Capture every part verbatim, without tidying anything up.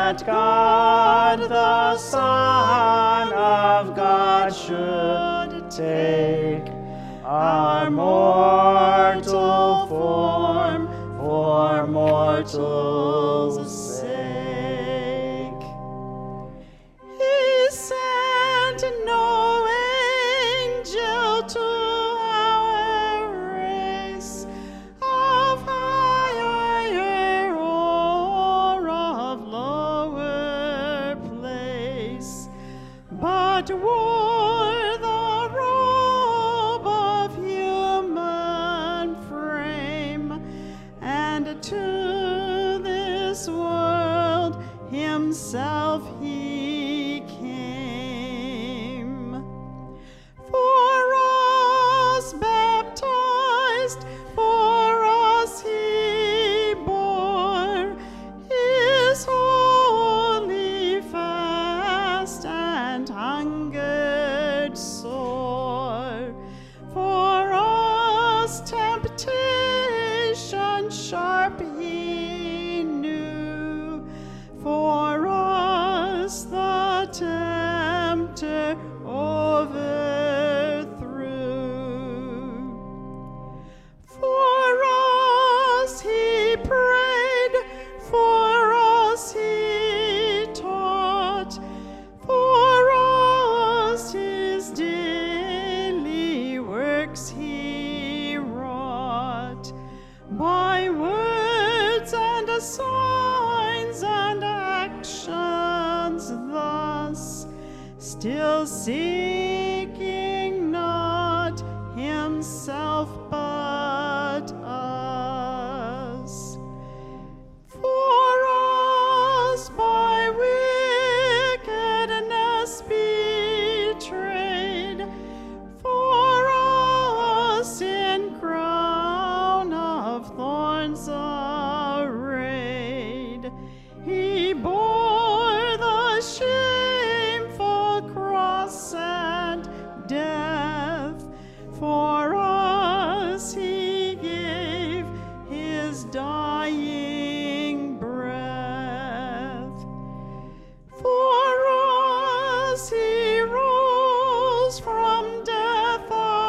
that God the Son of God should take our mortal form for mortals' sake. He sent no angel to our race of higher or of lower place, but wore the robe of human frame, and to this world himself he came. For us baptized, for us he bore his holy fast and hungered sore. For us temptation sharp he knew, for us the tempter overthrew. For us he prayed, for us he taught, for us his daily works he wrought. By words and signs and actions thus, still seeking not himself but us. For us by wickedness betrayed, for us in crown of thorns arrayed, he bore the shameful cross and death. For us he gave his dying breath. For us he rose from death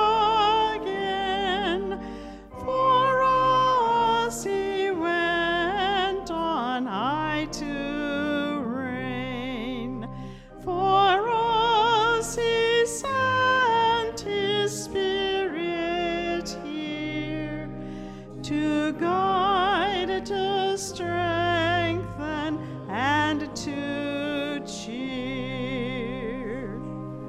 again. For us he went on high to reign. For us he sent his Spirit here to guide, to strengthen, and to cheer.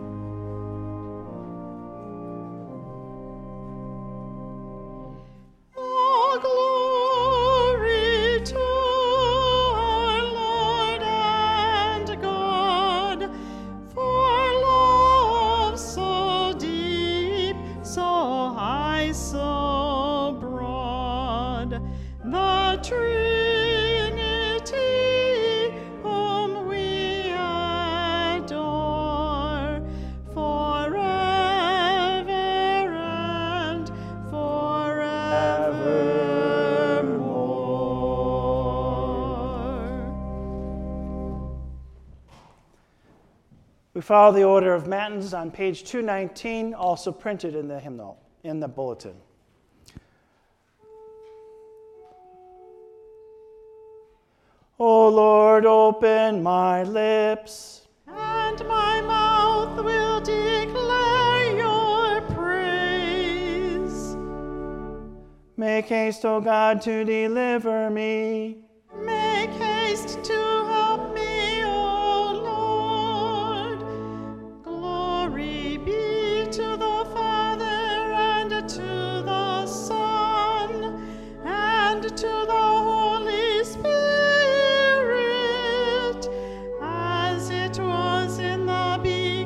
All glory to our Lord and God, for love so deep, so high, so broad, the Trinity whom we adore, forever and forevermore. We follow the order of matins on page two nineteen, also printed in the hymnal, in the bulletin. O Lord, open my lips, And my mouth will declare your praise. make haste, O God, to deliver me. Make haste to help me, O Lord. Glory be to the Father, and to the Son, and to the Holy Spirit, as it was in the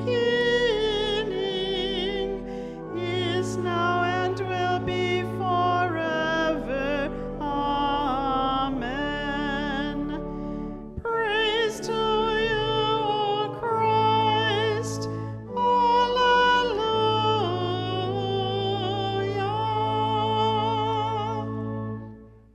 beginning, is now, and will be forever. Amen.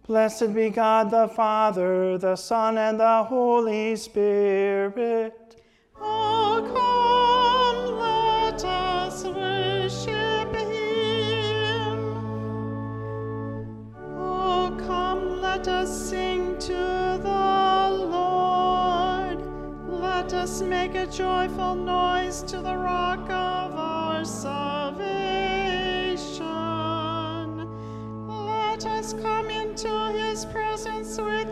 Blessed be God the Father, the Son, and the Holy Spirit. Oh, come, let us worship him. Oh, come, let us sing to the Lord. Let us make a joyful noise to the rock of our salvation. Let us come into his presence with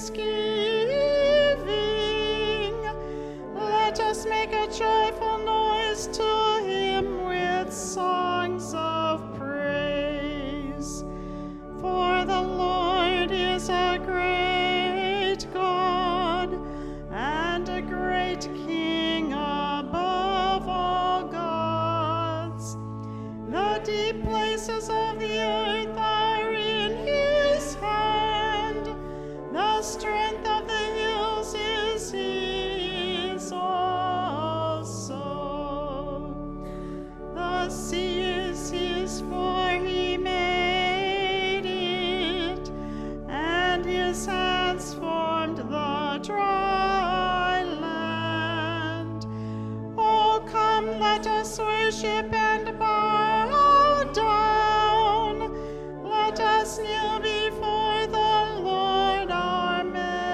thanksgiving. Let us make a joyful noise to him with songs of praise. For the Lord is a great God and a great King above all gods. The deep places of the earth are in his hand. The strength of the hills is his also. The sea is his, for he made it, and his hands formed the dry land. Oh, come, let us worship and bow down. Let us kneel before the Lord our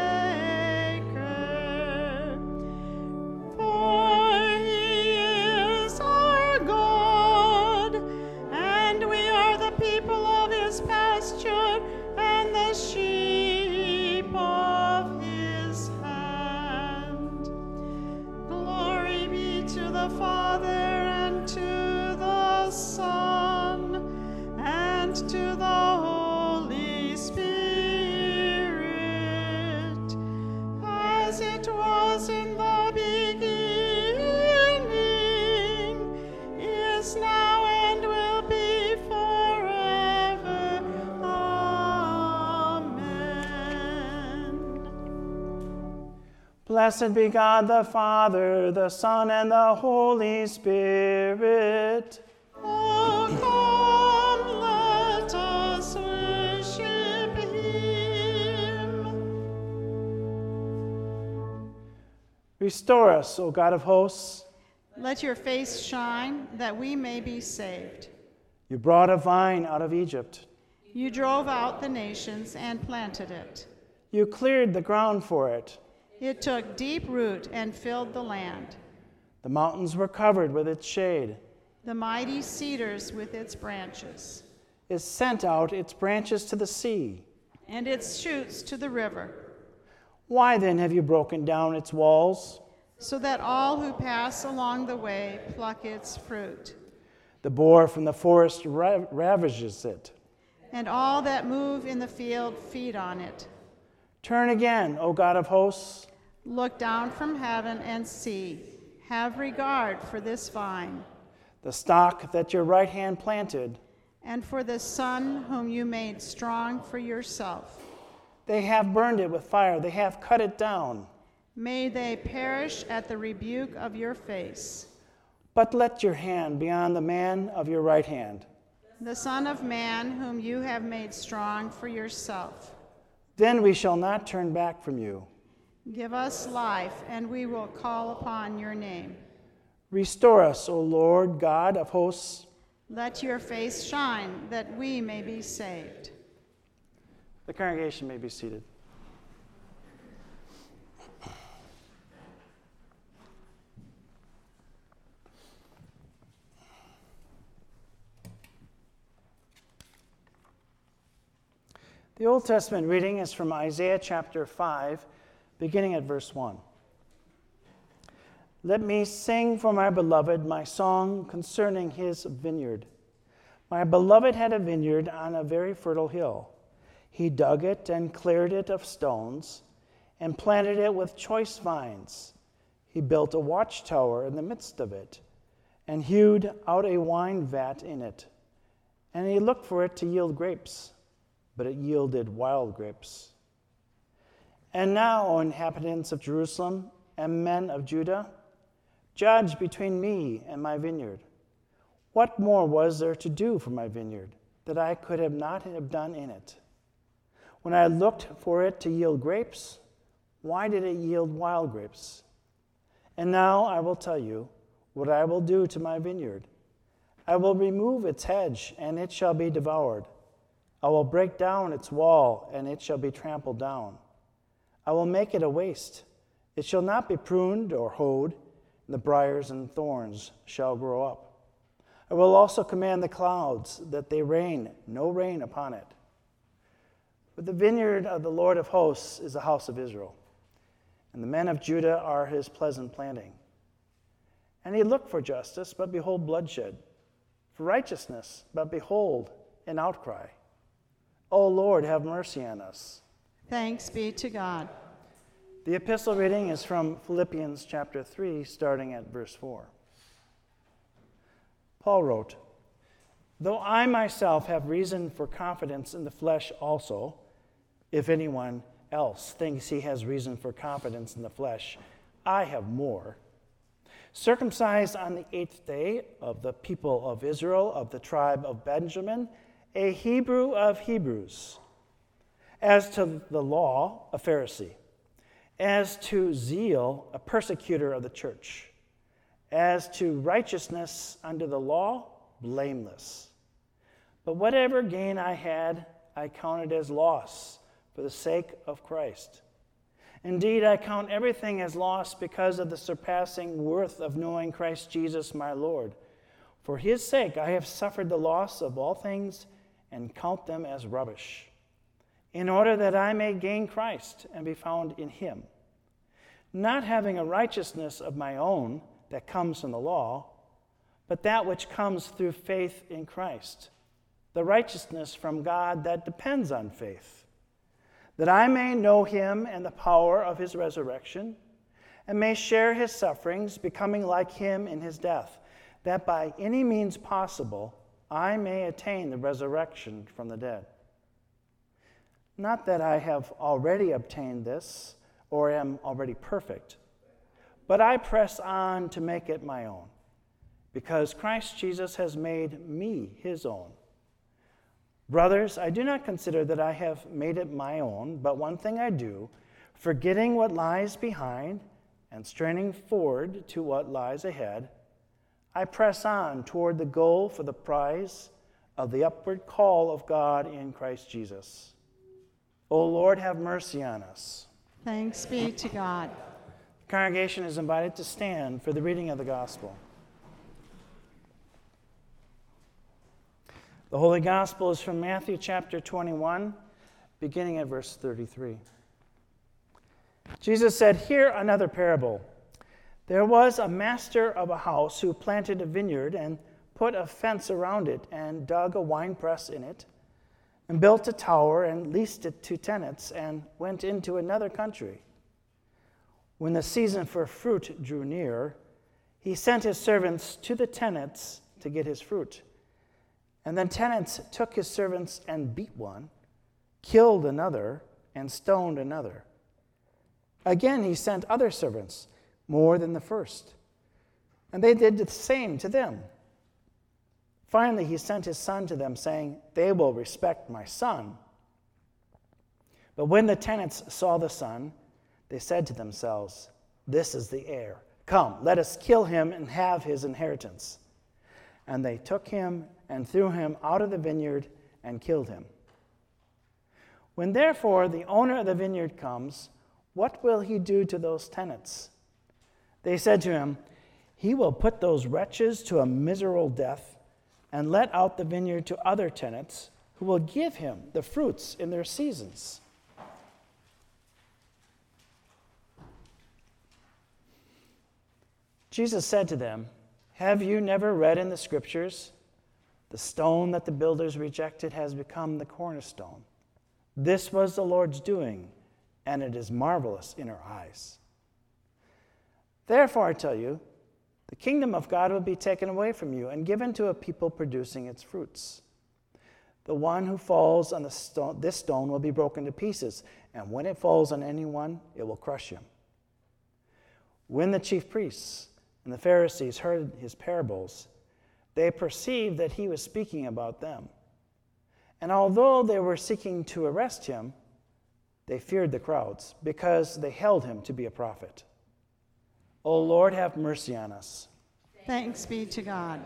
Maker. For he is our God, and we are the people of his pasture and the sheep of his hand. Glory be to the Father, and to the Son, and to the Holy Spirit, as it was in the beginning, is now, and will be forever. Amen. Blessed be God the Father, the Son, and the Holy Spirit. Oh, come, let us worship him. Restore us, O God of hosts. Let your face shine, that we may be saved. You brought a vine out of Egypt. You drove out the nations and planted it. You cleared the ground for it. It took deep root and filled the land, The mountains were covered with its shade. the mighty cedars with its branches, It sent out its branches to the sea. and its shoots to the river, Why then have you broken down its walls? so that all who pass along the way pluck its fruit. The boar from the forest ra- ravages it. And all that move in the field feed on it. Turn again, O God of hosts. Look down from heaven and see. Have regard for this vine, The stock that your right hand planted. and for the son whom you made strong for yourself. They have burned it with fire. They have cut it down. May they perish at the rebuke of your face. But let your hand be on the man of your right hand. The Son of Man whom you have made strong for yourself. Then we shall not turn back from you. Give us life, and we will call upon your name. Restore us, O Lord God of hosts. Let your face shine, that we may be saved. The congregation may be seated. The Old Testament reading is from Isaiah chapter five, beginning at verse one. Let me sing for my beloved my song concerning his vineyard. My beloved had a vineyard on a very fertile hill. He dug it and cleared it of stones and planted it with choice vines. He built a watchtower in the midst of it and hewed out a wine vat in it. And he looked for it to yield grapes, but it yielded wild grapes. And now, O inhabitants of Jerusalem and men of Judah, judge between me and my vineyard. What more was there to do for my vineyard that I could have not have done in it? When I looked for it to yield grapes, why did it yield wild grapes? And now I will tell you what I will do to my vineyard. I will remove its hedge, and it shall be devoured. I will break down its wall, and it shall be trampled down. I will make it a waste. It shall not be pruned or hoed, and the briars and thorns shall grow up. I will also command the clouds that they rain no rain upon it. But the vineyard of the Lord of hosts is the house of Israel, and the men of Judah are his pleasant planting. And he looked for justice, but behold bloodshed, for righteousness, but behold an outcry. O Lord, have mercy on us. Thanks be to God. The epistle reading is from Philippians chapter three, starting at verse four. Paul wrote, "Though I myself have reason for confidence in the flesh also, if anyone else thinks he has reason for confidence in the flesh, I have more. Circumcised on the eighth day of the people of Israel, of the tribe of Benjamin, a Hebrew of Hebrews. As to the law, a Pharisee. As to zeal, a persecutor of the church. As to righteousness under the law, blameless. But whatever gain I had, I counted as loss for the sake of Christ. Indeed, I count everything as loss because of the surpassing worth of knowing Christ Jesus my Lord. For his sake I have suffered the loss of all things and count them as rubbish, in order that I may gain Christ and be found in him, not having a righteousness of my own that comes from the law, but that which comes through faith in Christ, the righteousness from God that depends on faith, that I may know him and the power of his resurrection, and may share his sufferings, becoming like him in his death, that by any means possible I may attain the resurrection from the dead. Not that I have already obtained this, or am already perfect, but I press on to make it my own, because Christ Jesus has made me his own. Brothers, I do not consider that I have made it my own, but one thing I do, forgetting what lies behind and straining forward to what lies ahead, I press on toward the goal for the prize of the upward call of God in Christ Jesus. O Lord, have mercy on us. Thanks be to God. The congregation is invited to stand for the reading of the gospel. The Holy Gospel is from Matthew chapter twenty-one, beginning at verse thirty-three. Jesus said, "Hear another parable. There was a master of a house who planted a vineyard and put a fence around it and dug a winepress in it and built a tower and leased it to tenants and went into another country. When the season for fruit drew near, he sent his servants to the tenants to get his fruit. And then tenants took his servants and beat one, killed another, and stoned another. Again he sent other servants, more than the first, and they did the same to them. Finally he sent his son to them, saying, 'They will respect my son.' But when the tenants saw the son, they said to themselves, 'This is the heir. Come, let us kill him and have his inheritance.' And they took him and threw him out of the vineyard and killed him. When therefore the owner of the vineyard comes, what will he do to those tenants?" They said to him, "He will put those wretches to a miserable death and let out the vineyard to other tenants who will give him the fruits in their seasons." Jesus said to them, "Have you never read in the scriptures, 'The stone that the builders rejected has become the cornerstone. This was the Lord's doing, and it is marvelous in our eyes.' Therefore I tell you, the kingdom of God will be taken away from you and given to a people producing its fruits. The one who falls on the stone, this stone will be broken to pieces, and when it falls on anyone, it will crush him." When the chief priests and the Pharisees heard his parables, they perceived that he was speaking about them. And although they were seeking to arrest him, They feared the crowds because they held him to be a prophet. O Lord, have mercy on us. Thanks be to God.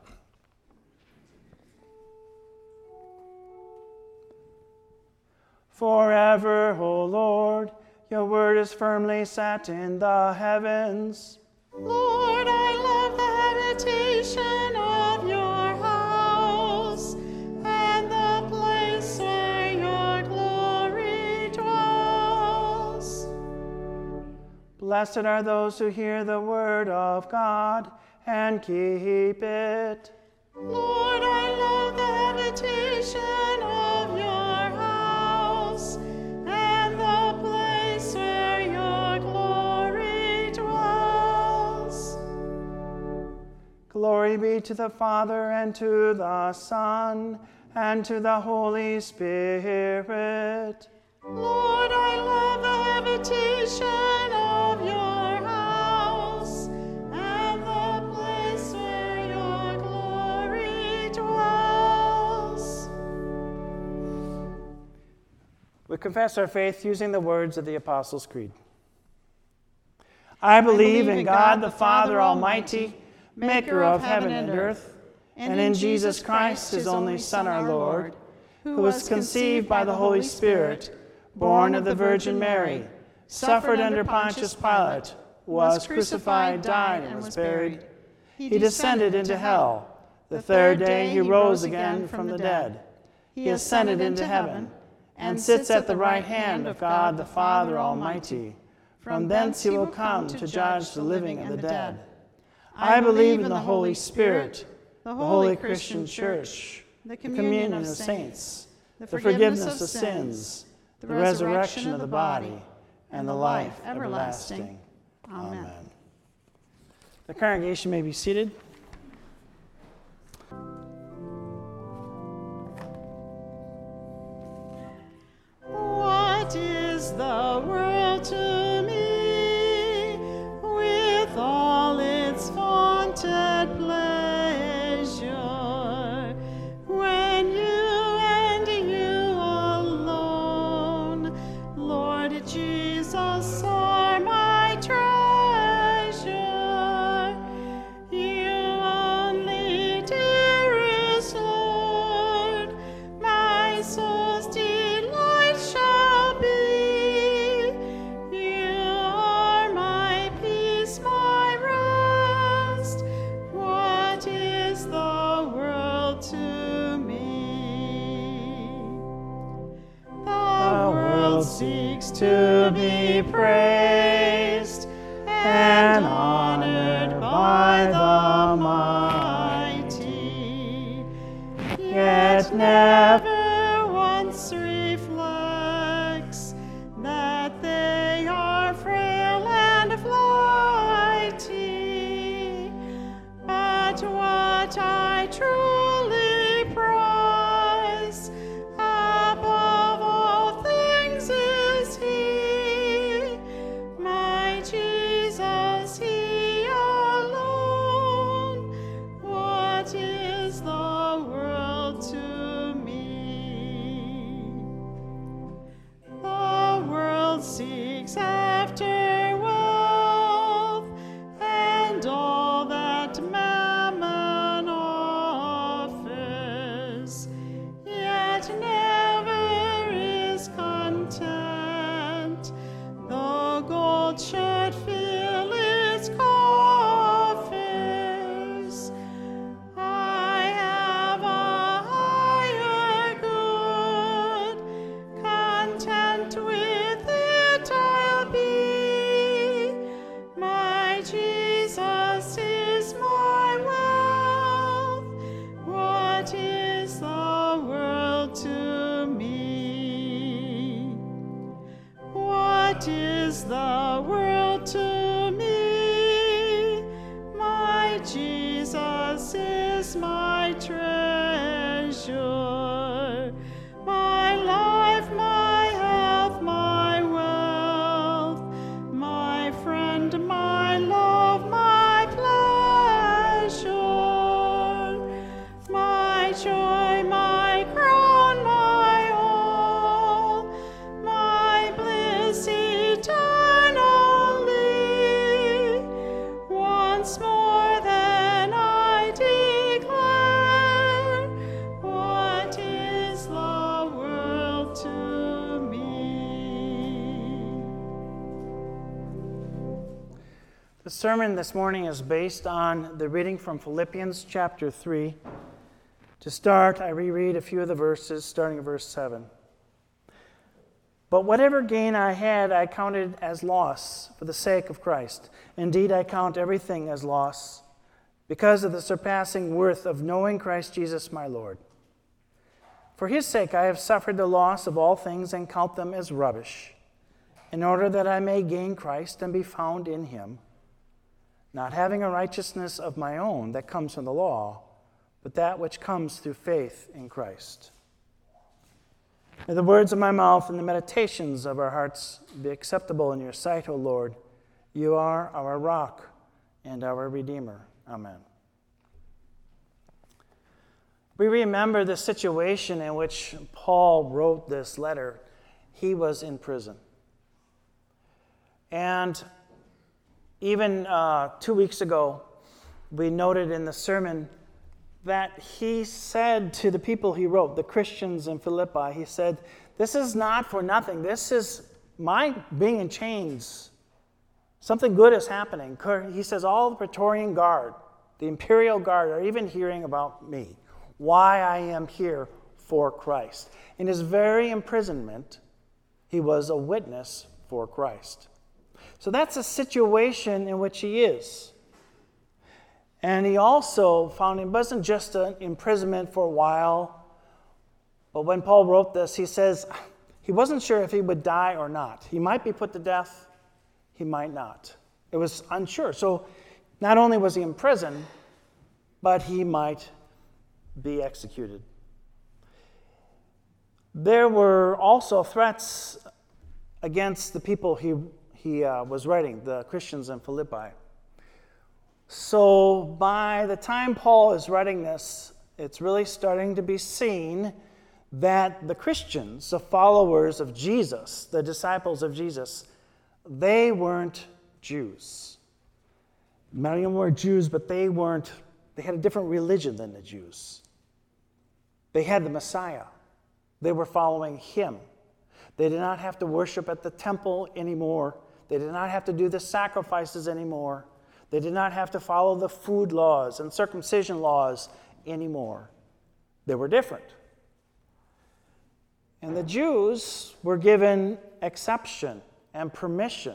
Forever, O Lord, your word is firmly set in the heavens. Lord, I love the habitation of your house and the place where your glory dwells. Blessed are those who hear the word of God and keep it. Lord, I love the habitation of your house and the place where your glory dwells. Glory be to the Father, and to the Son, and to the Holy Spirit. Lord, I love the habitation of your house and the place where your glory dwells. We confess our faith using the words of the Apostles' Creed. I believe in God the Father Almighty, maker of heaven and earth, and in Jesus Christ, his only Son, our Lord, who was conceived by the Holy Spirit, born of the Virgin Mary, suffered under Pontius Pilate, was crucified, died, and was buried. He descended into hell. The third day he rose again from the dead. He ascended into heaven, and sits at the right hand of God the Father Almighty. From thence he will come to judge the living and the dead. I believe in the Holy Spirit, the holy Christian Church, the communion of saints, the forgiveness of sins, the resurrection of the body, and the life everlasting. Amen. The congregation may be seated. What is the world to me, with all its vaunted pleasure, when you and you alone, Lord Jesus, are my treasure? You only, dearest Lord, my soul's delight shall be. You are my peace, my rest. What is the world to me? The world seeks to be praised and honored by the mighty, yet never once reflects that they are frail and flighty. But what I truly prize above all things is He, my Jesus, He alone. What is the world to me? The world seeks after wealth and all that mammon offers, yet never is content, though gold should fill its coffers. I have a higher good, content with it I'll be. My Jesus is my wealth. What is the world to me? What is the world to me? My Jesus is my treasure, my life, my health, my wealth, my friend, my love, my pleasure, my joy, my crown, my all, my The sermon this morning is based on the reading from Philippians chapter three. To start, I reread a few of the verses, starting at verse seven. But whatever gain I had, I counted as loss for the sake of Christ. Indeed, I count everything as loss because of the surpassing worth of knowing Christ Jesus my Lord. For his sake I have suffered the loss of all things and count them as rubbish, in order that I may gain Christ and be found in him, not having a righteousness of my own that comes from the law, but that which comes through faith in Christ. May the words of my mouth and the meditations of our hearts be acceptable in your sight, O Lord. You are our rock and our Redeemer. Amen. We remember the situation in which Paul wrote this letter. He was in prison. And even uh, two weeks ago, we noted in the sermon that he said to the people he wrote, the Christians in Philippi, he said, this is not for nothing. This is my being in chains. Something good is happening. He says, all the Praetorian Guard, the Imperial Guard, are even hearing about me, why I am here for Christ. In his very imprisonment, he was a witness for Christ. So that's a situation in which he is. And he also found it wasn't just an imprisonment for a while, but when Paul wrote this, he says he wasn't sure if he would die or not. He might be put to death, he might not. It was unsure. So not only was he in prison, but he might be executed. There were also threats against the people he He uh, was writing, the Christians in Philippi. So by the time Paul is writing this, it's really starting to be seen that the Christians, the followers of Jesus, the disciples of Jesus, they weren't Jews. Many of them were Jews, but they weren't, they had a different religion than the Jews. They had the Messiah. They were following him. They did not have to worship at the temple anymore. They did not have to do the sacrifices anymore. They did not have to follow the food laws and circumcision laws anymore. They were different. And the Jews were given exception and permission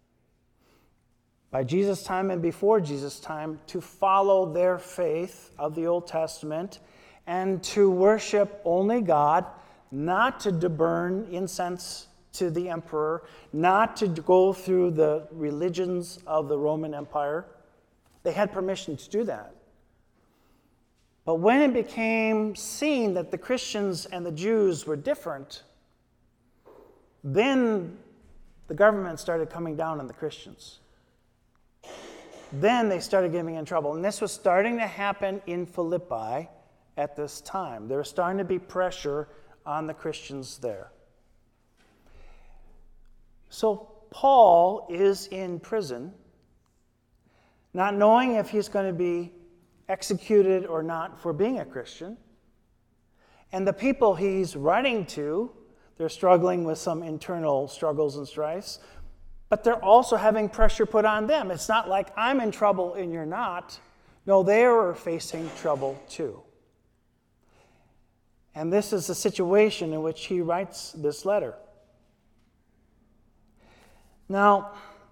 by Jesus' time and before Jesus' time to follow their faith of the Old Testament and to worship only God, not to burn incense to the emperor, not to go through the religions of the Roman Empire. They had permission to do that. But when it became seen that the Christians and the Jews were different, then the government started coming down on the Christians. Then they started getting in trouble. And this was starting to happen in Philippi at this time. There was starting to be pressure on the Christians there. So Paul is in prison, not knowing if he's going to be executed or not for being a Christian. And the people he's writing to, they're struggling with some internal struggles and strifes, but they're also having pressure put on them. It's not like I'm in trouble and you're not. No, they are facing trouble too. And this is the situation in which he writes this letter. Now,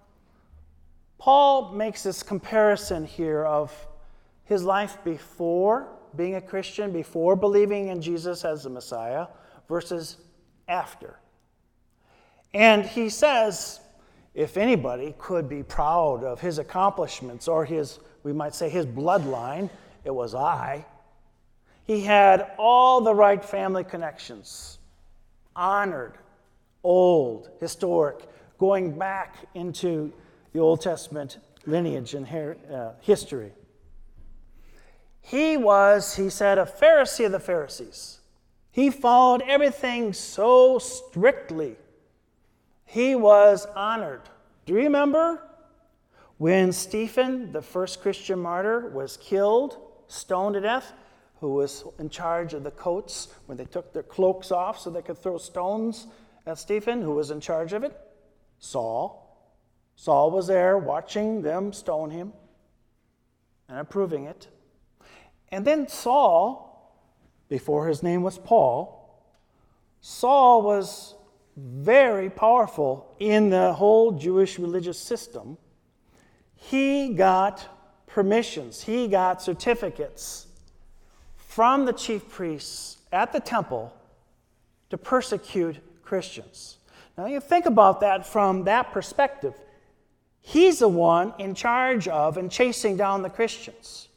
Paul makes this comparison here of his life before being a Christian, before believing in Jesus as the Messiah, versus after. And he says, if anybody could be proud of his accomplishments or his, we might say his bloodline, it was I. He had all the right family connections, honored, old, historic, going back into the Old Testament lineage and uh, history. He was, he said, a Pharisee of the Pharisees. He followed everything so strictly. He was honored. Do you remember when Stephen, the first Christian martyr, was killed, stoned to death? Who was in charge of the coats when they took their cloaks off so they could throw stones at Stephen? Who was in charge of it? Saul. Saul was there watching them stone him and approving it. And then Saul, before his name was Paul, Saul was very powerful in the whole Jewish religious system. He got permissions, he got certificates from the chief priests at the temple to persecute Christians. Now you think about that from that perspective. He's the one in charge of and chasing down the Christians.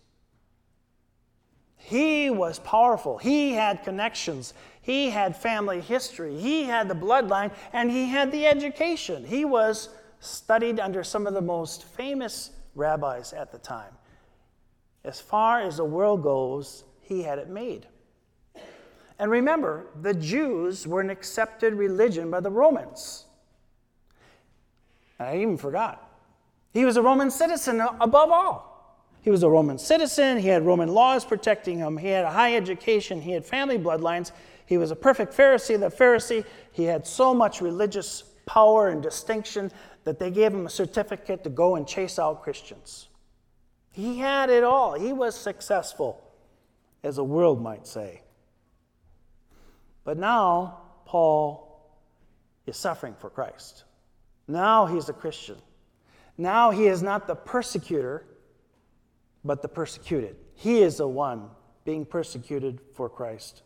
He was powerful. He had connections. He had family history. He had the bloodline, and he had the education. He was studied under some of the most famous rabbis at the time. As far as the world goes, he had it made. And remember, the Jews were an accepted religion by the Romans. And I even forgot. He was a Roman citizen above all. He was a Roman citizen. He had Roman laws protecting him. He had a high education. He had family bloodlines. He was a perfect Pharisee. The Pharisee, he had so much religious power and distinction that they gave him a certificate to go and chase out Christians. He had it all. He was successful, as the world might say. But now, Paul is suffering for Christ. Now he's a Christian. Now he is not the persecutor, but the persecuted. He is the one being persecuted for Christ.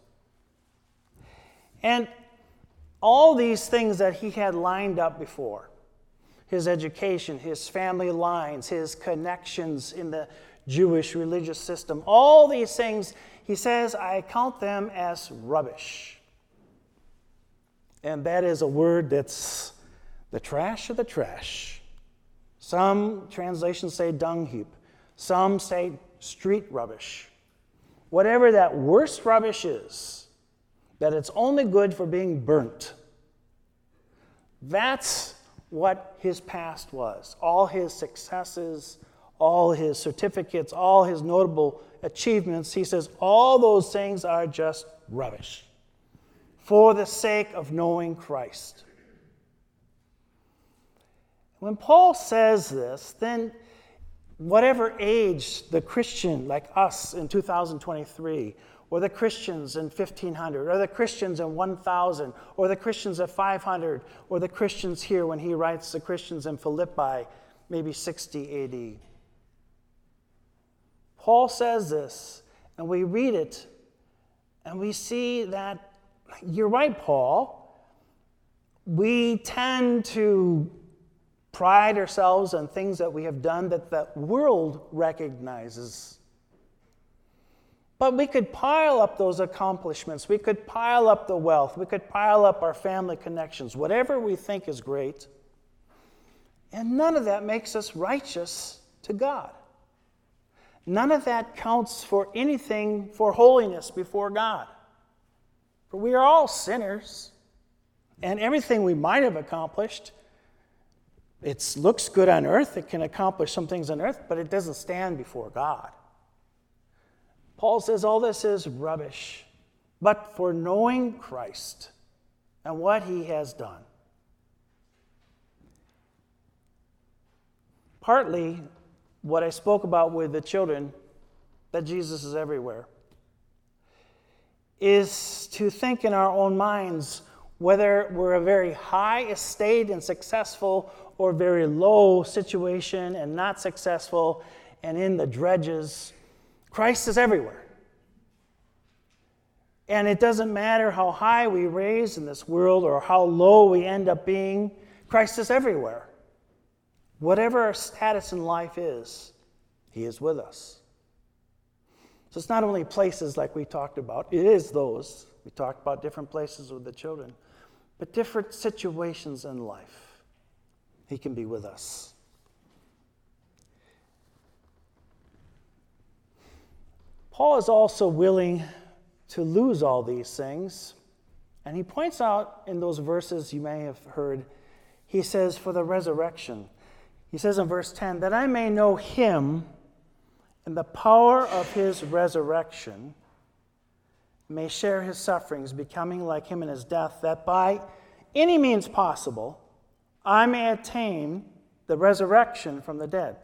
And all these things that he had lined up before, his education, his family lines, his connections in the Jewish religious system, all these things, he says, I count them as rubbish. And that is a word that's the trash of the trash. Some translations say dung heap. Some say street rubbish. Whatever that worst rubbish is, that it's only good for being burnt. That's what his past was. All his successes, all his certificates, all his notable achievements, he says all those things are just rubbish for the sake of knowing Christ. When Paul says this, then whatever age the Christian like us in two thousand twenty-three, or the Christians in fifteen hundred, or the Christians in one thousand, or the Christians at five hundred, or the Christians here when he writes the Christians in Philippi, maybe sixty A D. Paul says this, and we read it, and we see that, you're right, Paul, we tend to pride ourselves on things that we have done that the world recognizes. But we could pile up those accomplishments. We could pile up the wealth. We could pile up our family connections, whatever we think is great. And none of that makes us righteous to God. None of that counts for anything for holiness before God. For we are all sinners. And everything we might have accomplished, it looks good on earth. It can accomplish some things on earth, but it doesn't stand before God. Paul says all this is rubbish, but for knowing Christ and what he has done. Partly what I spoke about with the children, that Jesus is everywhere, is to think in our own minds whether we're a very high estate and successful or very low situation and not successful and in the dredges. Christ is everywhere. And it doesn't matter how high we raise in this world or how low we end up being, Christ is everywhere. Whatever our status in life is, he is with us. So it's not only places like we talked about, it is those. We talked about different places with the children, but different situations in life. He can be with us. Paul is also willing to lose all these things. And he points out in those verses you may have heard, he says, for the resurrection. He says in verse ten, that I may know him and the power of his resurrection, may share his sufferings, becoming like him in his death, that by any means possible I may attain the resurrection from the dead.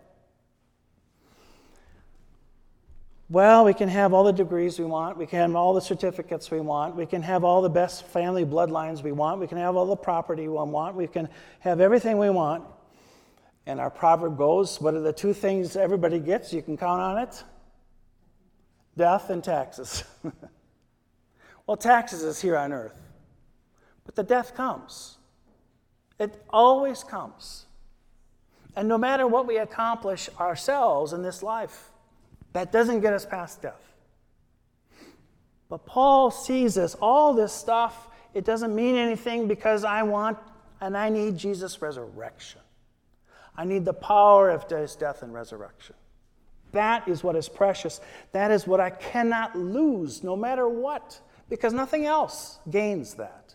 Well, we can have all the degrees we want. We can have all the certificates we want. We can have all the best family bloodlines we want. We can have all the property we want. We can have everything we want. And our proverb goes, what are the two things everybody gets? You can count on it. Death and taxes. Well, taxes is here on earth. But the death comes. It always comes. And no matter what we accomplish ourselves in this life, that doesn't get us past death. But Paul sees this, all this stuff, it doesn't mean anything because I want and I need Jesus' resurrection. I need the power of his death and resurrection. That is what is precious. That is what I cannot lose no matter what, because nothing else gains that.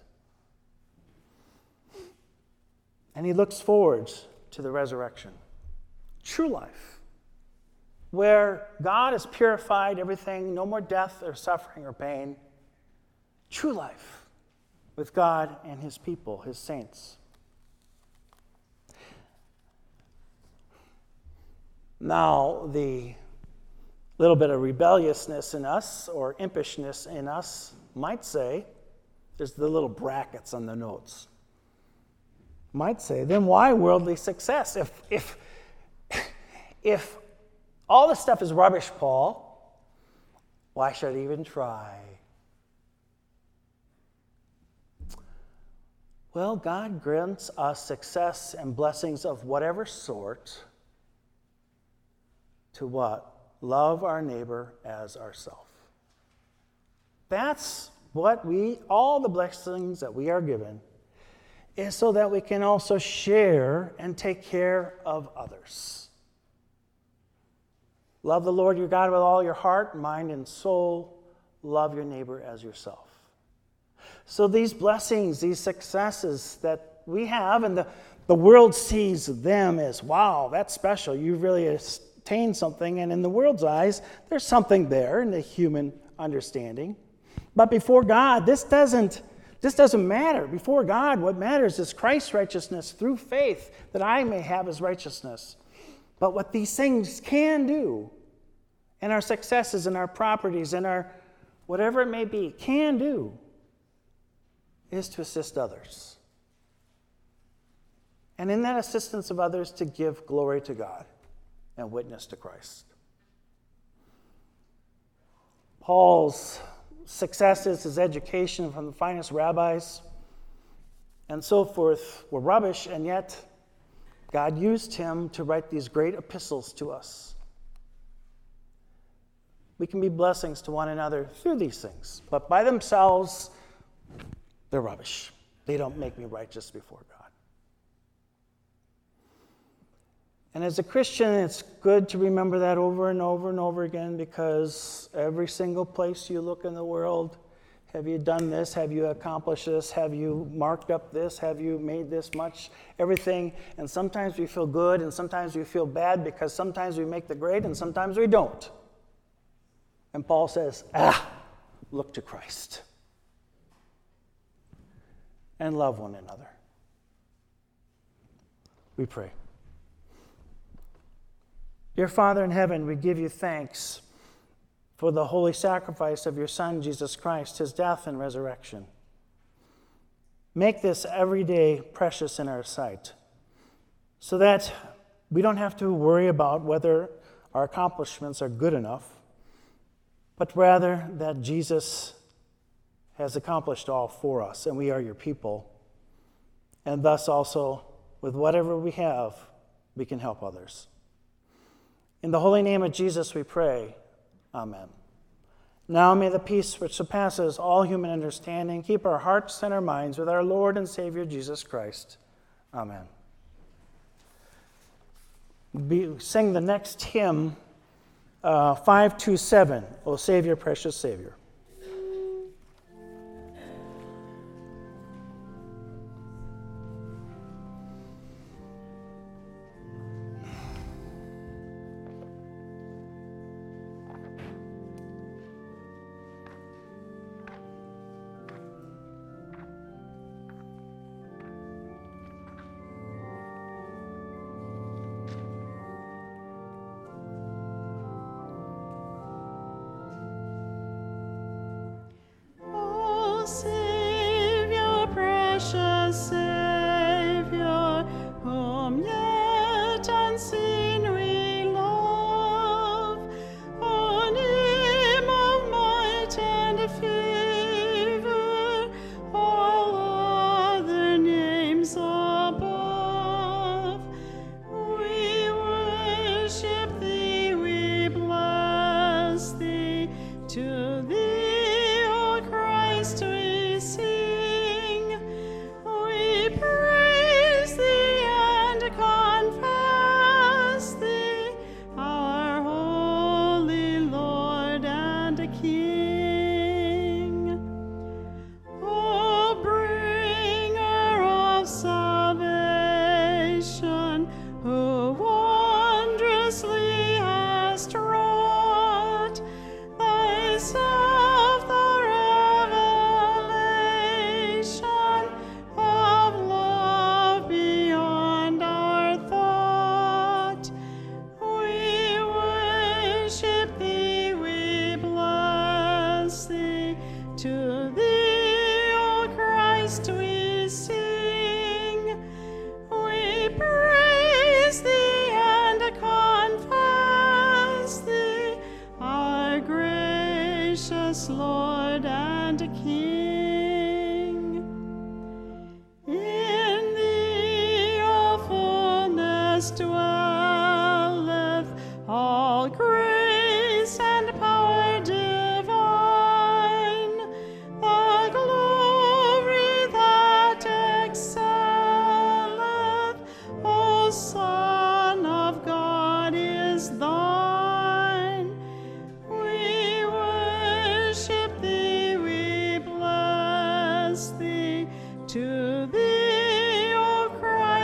And he looks forward to the resurrection. True life. Where God has purified everything, no more death or suffering or pain. True life with God and his people, his saints. Now, the little bit of rebelliousness in us or impishness in us might say, there's the little brackets on the notes, might say, then why worldly success? If, if, if all this stuff is rubbish, Paul, why should I even try? Well, God grants us success and blessings of whatever sort to what? Love our neighbor as ourselves. That's what we, all the blessings that we are given, is so that we can also share and take care of others. Love the Lord your God with all your heart, mind, and soul. Love your neighbor as yourself. So these blessings, these successes that we have, and the, the world sees them as, wow, that's special. You really attained something. And in the world's eyes, there's something there in the human understanding. But before God, this doesn't, this doesn't matter. Before God, what matters is Christ's righteousness through faith, that I may have his righteousness. But what these things can do, and our successes and our properties and our whatever it may be, can do, is to assist others. And in that assistance of others, to give glory to God and witness to Christ. Paul's successes, his education from the finest rabbis, and so forth were rubbish, and yet God used him to write these great epistles to us. We can be blessings to one another through these things, but by themselves, they're rubbish. They don't make me righteous before God. And as a Christian, it's good to remember that over and over and over again, because every single place you look in the world, have you done this? Have you accomplished this? Have you marked up this? Have you made this much? Everything. And sometimes we feel good and sometimes we feel bad, because sometimes we make the grade and sometimes we don't. And Paul says, ah, look to Christ. And love one another. We pray. Dear Father in heaven, we give you thanks for the holy sacrifice of your Son, Jesus Christ, his death and resurrection. Make this every day precious in our sight, so that we don't have to worry about whether our accomplishments are good enough, but rather that Jesus has accomplished all for us, and we are your people. And thus also, with whatever we have, we can help others. In the holy name of Jesus we pray. Amen. Now may the peace which surpasses all human understanding keep our hearts and our minds with our Lord and Savior Jesus Christ. Amen. We sing the next hymn, uh, five two seven, O Savior, precious Savior.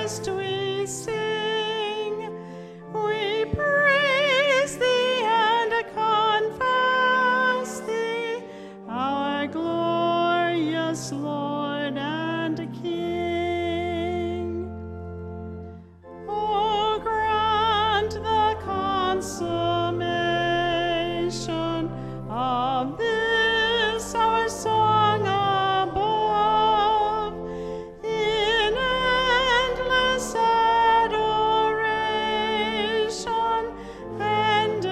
Christ we sing. We praise thee and confess thee, our glorious Lord and King. Oh, grant the consummation of this our song above, in endless adoration and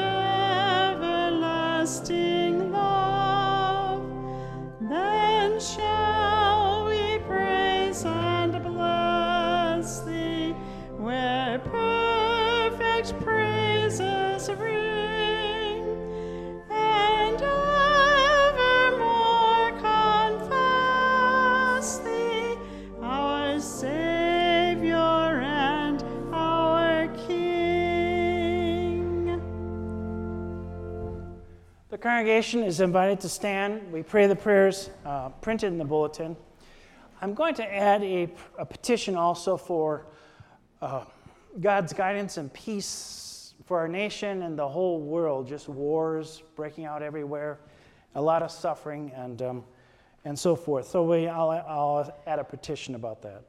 everlasting love. Then shall we praise and bless thee, where perfect praises ring, and evermore confess thee, our Savior and our King. The congregation is invited to stand. We pray the prayers uh, printed in the bulletin. I'm going to add a, a petition also for uh, God's guidance and peace for our nation and the whole world. Just wars breaking out everywhere, a lot of suffering, and um, and so forth. So we, I'll, I'll add a petition about that.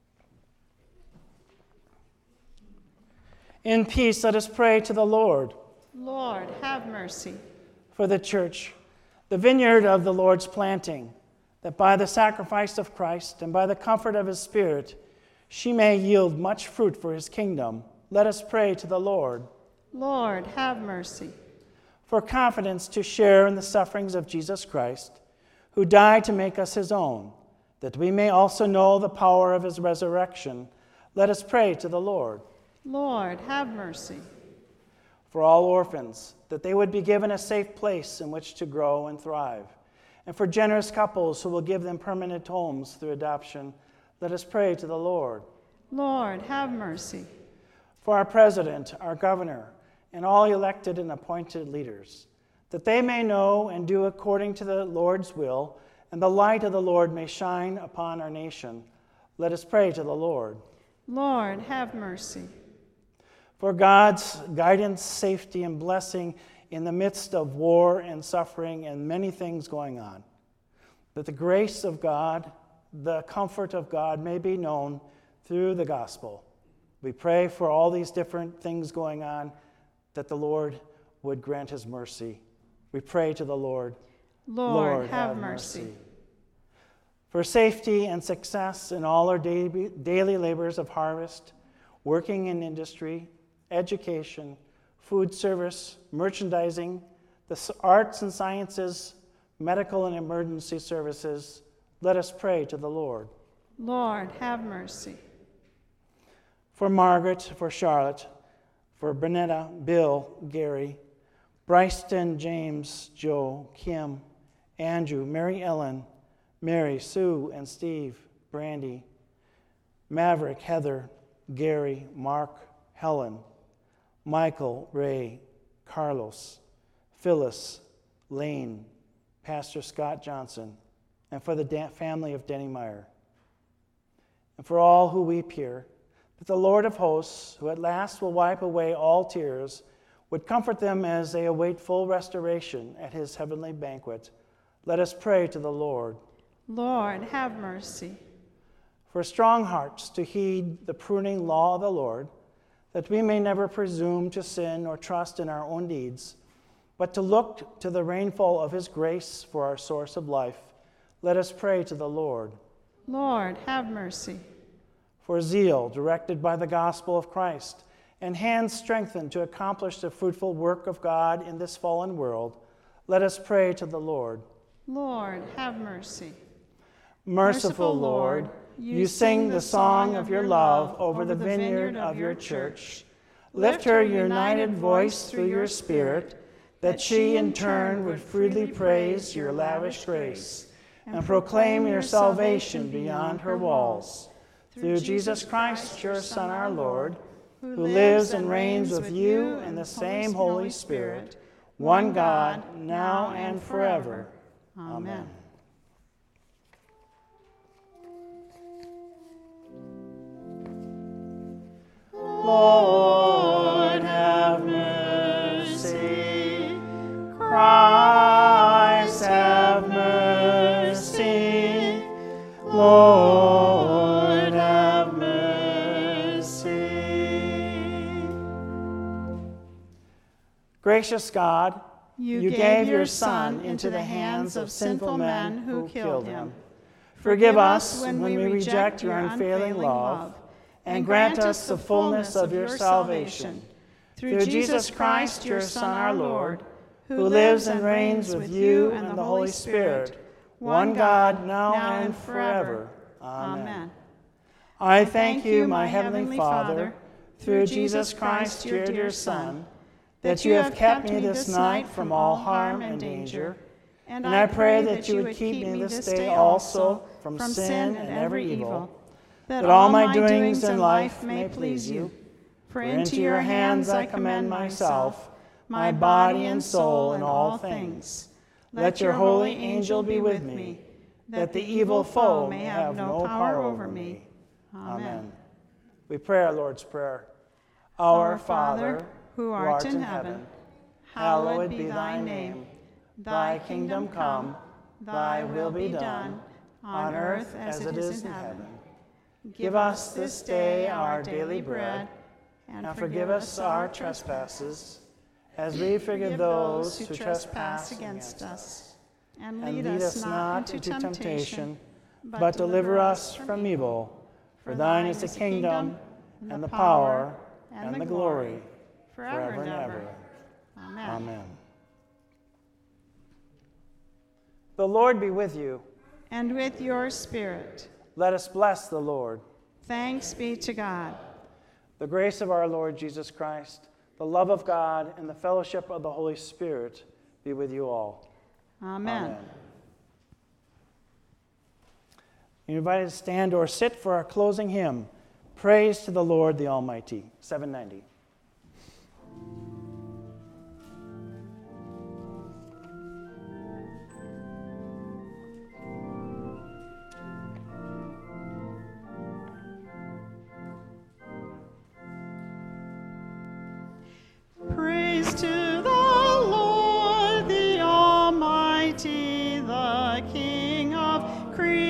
In peace, let us pray to the Lord. Lord, have mercy. For the church, the vineyard of the Lord's planting, that by the sacrifice of Christ and by the comfort of his Spirit, she may yield much fruit for his kingdom. Let us pray to the Lord. Lord, have mercy. For confidence to share in the sufferings of Jesus Christ, who died to make us his own, that we may also know the power of his resurrection, let us pray to the Lord. Lord, have mercy. For all orphans, that they would be given a safe place in which to grow and thrive. And for generous couples who will give them permanent homes through adoption, let us pray to the Lord. Lord, have mercy. For our president, our governor, and all elected and appointed leaders, that they may know and do according to the Lord's will, and the light of the Lord may shine upon our nation, let us pray to the Lord. Lord, have mercy. For God's guidance, safety, and blessing in the midst of war and suffering and many things going on, that the grace of God, the comfort of God may be known through the gospel. We pray for all these different things going on, that the Lord would grant his mercy. We pray to the Lord. Lord, Lord have, have mercy. mercy. For safety and success in all our daily, daily labors of harvest, working in industry, education, food service, merchandising, the arts and sciences, medical and emergency services, let us pray to the Lord. Lord, have mercy. For Margaret, for Charlotte, for Bernetta, Bill, Gary, Bryston, James, Joe, Kim, Andrew, Mary Ellen, Mary, Sue, and Steve, Brandy, Maverick, Heather, Gary, Mark, Helen, Michael, Ray, Carlos, Phyllis, Lane, Pastor Scott Johnson, and for the da- family of Denny Meyer. And for all who weep here, that the Lord of hosts, who at last will wipe away all tears, would comfort them as they await full restoration at his heavenly banquet. Let us pray to the Lord. Lord, have mercy. For strong hearts to heed the pruning law of the Lord, that we may never presume to sin or trust in our own deeds, but to look to the rainfall of his grace for our source of life, let us pray to the Lord. Lord, have mercy. For zeal directed by the gospel of Christ, and hands strengthened to accomplish the fruitful work of God in this fallen world, let us pray to the Lord. Lord, have mercy. Merciful Lord, you sing the song of your love over the vineyard of your church. Lift her united voice through your Spirit, that she in turn would freely praise your lavish grace and proclaim your salvation beyond her walls. Through Jesus Christ, your Son, our Lord, who lives and reigns with you in the same Holy Spirit, one God, now and forever. Amen. Lord, have mercy. Christ, have mercy. Lord, have mercy. Gracious God, You, you gave your Son into the hands of sinful men who killed him. Forgive us when we reject your unfailing love, and grant us the fullness of your salvation. Through Jesus Christ, your Son, our Lord, who lives and reigns with you and the Holy Spirit, one God, now and forever. Amen. I thank you, my heavenly Father, through Jesus Christ, your dear Son, that you have kept me this night from all harm and danger. And I pray that you would keep me this day also from sin and every evil, that all my doings in life may please you. For into your hands I commend myself, my body and soul, and all things. Let your holy angel be with me, that the evil foe may have no power over me. Amen. We pray our Lord's Prayer. Our Father, who art in heaven, hallowed be thy name. Thy kingdom come, thy will be done, on earth as it is in heaven. Give us this day our daily bread, and forgive us our trespasses, as we forgive those who trespass against us. And lead us not into temptation, but deliver us from evil. For thine is the kingdom, and the power, and the glory, forever and ever. Amen. Amen. The Lord be with you. And with your spirit. Let us bless the Lord. Thanks be to God. The grace of our Lord Jesus Christ, the love of God, and the fellowship of the Holy Spirit be with you all. Amen. Amen. You're invited to stand or sit for our closing hymn, Praise to the Lord the Almighty, seven ninety. Praise to the Lord, the Almighty, the King of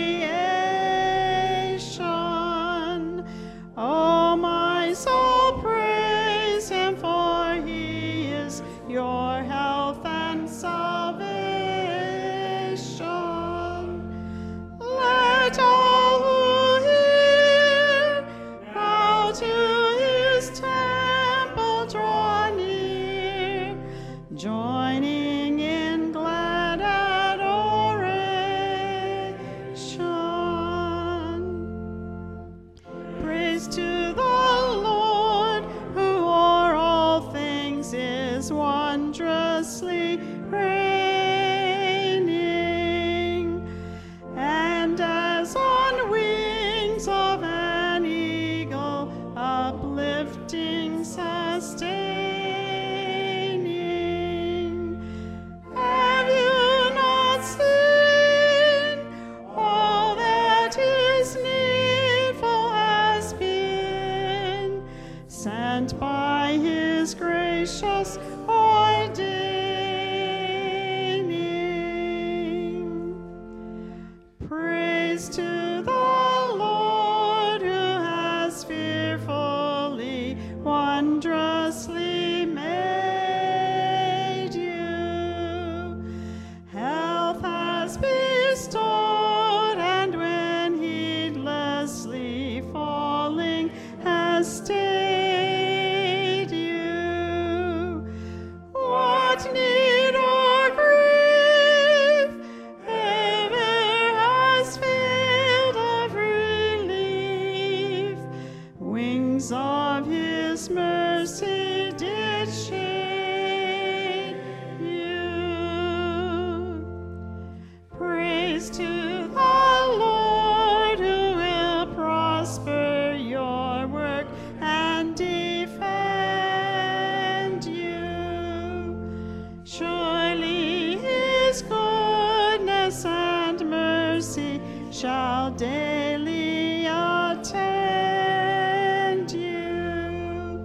creation. O my soul, praise him, for he is your health and salvation. Let all who hear bow to his temple, draw near, joining in glad adoration. Praise to the Lord, who o'er all things is wondrously reigning, and as on wings of an eagle, uplifting, sustaining. Have you not seen all that is needful has been sent by his gracious ordaining? Praise to the Lord, who has fearfully, wondrously made you. Health has bestowed, and when heedlessly falling has stayed you. What need or grief ever has failed of relief? Wings of his mercy did shade you. Praise to the Lord, who will prosper your work and defend you. Surely his goodness and mercy shall daily attend you.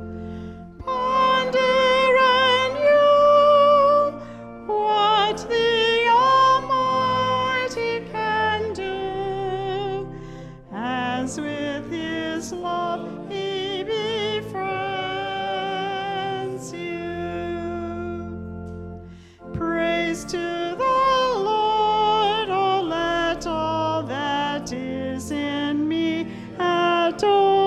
adore.